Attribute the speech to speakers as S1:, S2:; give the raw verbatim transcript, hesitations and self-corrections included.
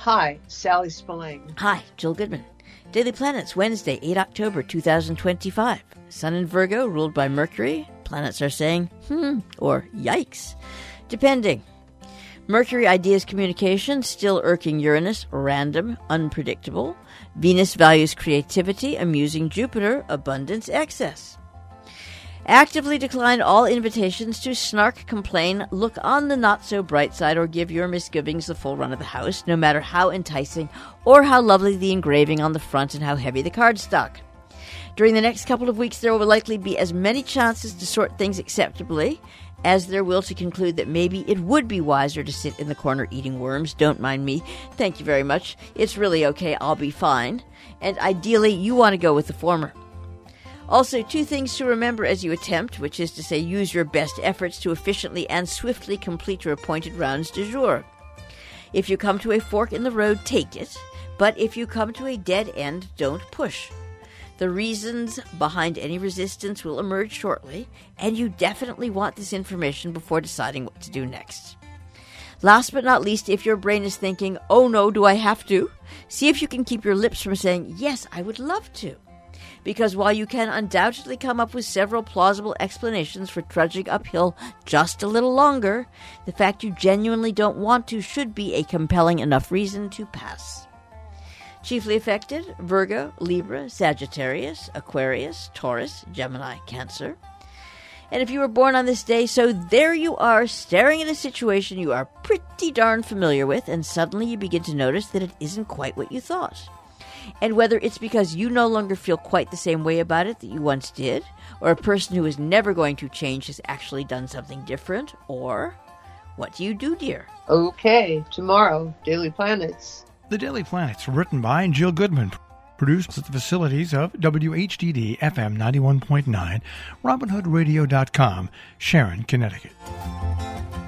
S1: Hi, Sally Spillane.
S2: Hi, Jill Goodman. Daily Planets, Wednesday, the eighth of October, two thousand twenty-five. Sun in Virgo, ruled by Mercury. Planets are saying, hmm, or yikes, depending. Mercury, ideas, communication, still irking Uranus, random, unpredictable. Venus values creativity, amusing Jupiter, abundance, excess. Actively decline all invitations to snark, complain, look on the not-so-bright side, or give your misgivings the full run of the house, no matter how enticing or how lovely the engraving on the front and how heavy the cardstock. During the next couple of weeks, there will likely be as many chances to sort things acceptably as there will to conclude that maybe it would be wiser to sit in the corner eating worms. Don't mind me. Thank you very much. It's really okay. I'll be fine. And ideally, you want to go with the former. Also, two things to remember as you attempt, which is to say use your best efforts to efficiently and swiftly complete your appointed rounds du jour. If you come to a fork in the road, take it. But if you come to a dead end, don't push. The reasons behind any resistance will emerge shortly, and you definitely want this information before deciding what to do next. Last but not least, if your brain is thinking, oh no, do I have to? See if you can keep your lips from saying, yes, I would love to. Because while you can undoubtedly come up with several plausible explanations for trudging uphill just a little longer, the fact you genuinely don't want to should be a compelling enough reason to pass. Chiefly affected, Virgo, Libra, Sagittarius, Aquarius, Taurus, Gemini, Cancer. And if you were born on this day, so there you are, staring at a situation you are pretty darn familiar with, and suddenly you begin to notice that it isn't quite what you thought. And whether it's because you no longer feel quite the same way about it that you once did, or a person who is never going to change has actually done something different, or what do you do, dear?
S1: Okay, tomorrow, Daily Planets.
S3: The Daily Planets, written by Jill Goodman, produced at the facilities of W H D D F M ninety-one point nine, Robin Hood Radio dot com, Sharon, Connecticut.